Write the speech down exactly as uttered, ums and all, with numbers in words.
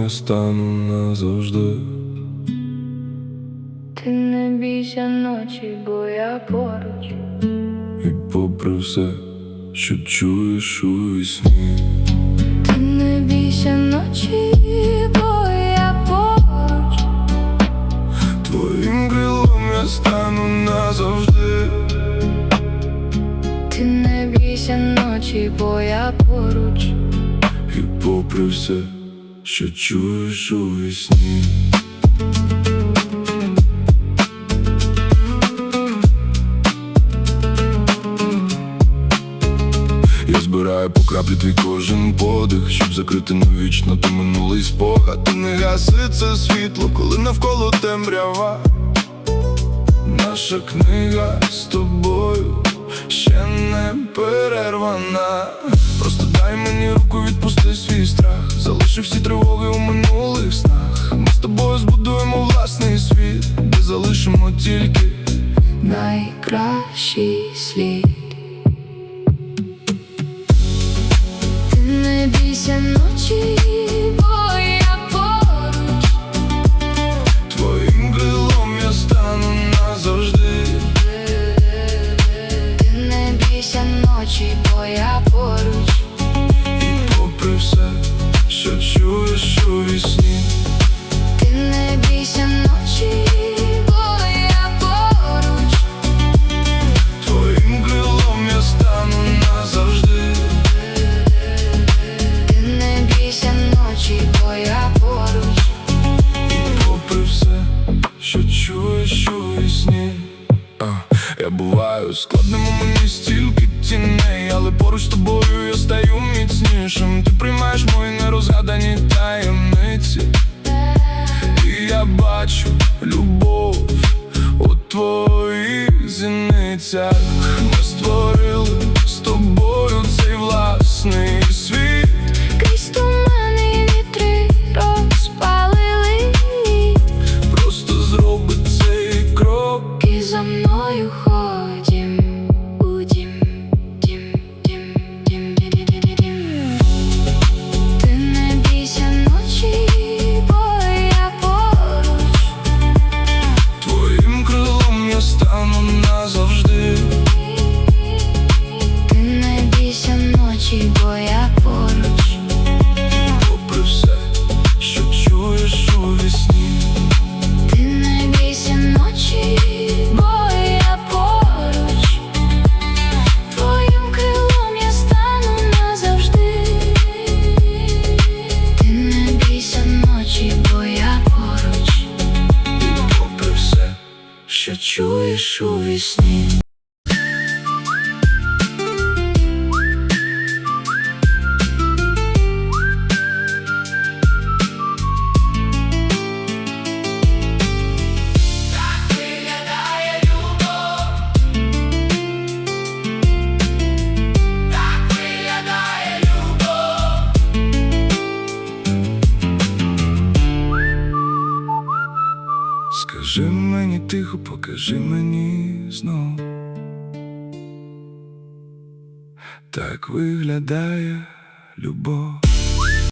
стану назавжди. Ти не бійся ночі, бо я поруч. І попри все, що чуєш у вісні. Ти не бійся ночі, бо я поруч. Твоїм крилом я стану назавжди. Ти не бійся ночі, бо я поруч. І попри все, що чуєш у вісні. Я збираю по краплі твій кожен подих, щоб закрити навічно той минулий спогад. Ти не гаси це світло, коли навколо темрява. Наша книга з тобою ще не перервана. Просто дай мені руку, відпусти свій страх. Залиши всі тривоги у минулих снах. Ми з тобою збудуємо власний світ, де залишимо тільки найкращий слід. Ти не бійся ночі, бо я поруч. Твоїм крилом я стану назавжди. Ти не бійся ночі, бо я поруч. І попри все, що чуєш у вісні. Ти не бійся ночі, бо я поруч. Твоїм крилом я стану назавжди. Ти не бійся ночі, бо я поруч. І попри все, що чуєш у вісні. А, я буваю складним, у мені стільки тіней, але поруч з тобою я стаю міцнішим. Ти приймаєш мої нерозгадані таємниці. І я бачу любов у твоїх зіницях. Ми створили з тобою цей власний світ. Крізь тумани і вітри розпалили. Просто зроби цей крок І за мною ходім у дім, дім, дім, дім, дім, дім, дім. Ти не бійся ночі, бо я поруч. Твоїм крилом я стану назавжди. Ти не бійся ночі, бо я поруч. Попри все, що чуєш у вісні. Ти не бійся ночі, бо я поруч. Твоїм крилом я стану назавжди. Ти не бійся ночі, бо я поруч. І попри все, що чуєш у вісні. Скажи мені тихо, покажи мені знов. Так виглядає любов.